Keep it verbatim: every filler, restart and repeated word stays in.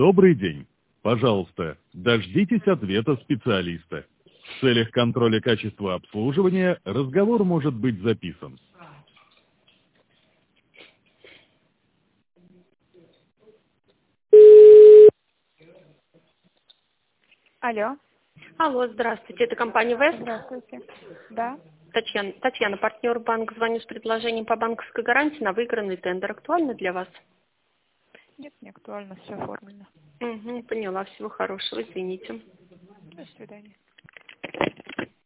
Добрый день. Пожалуйста, дождитесь ответа специалиста. В целях контроля качества обслуживания разговор может быть записан. Алло. Алло, здравствуйте, это компания Вест. Здравствуйте. Да. Татьяна, Татьяна, партнер банк, звоню с предложением по банковской гарантии на выигранный тендер. Актуально для вас? Нет, не актуально, все оформлено. Угу, поняла, всего хорошего, извините. До свидания.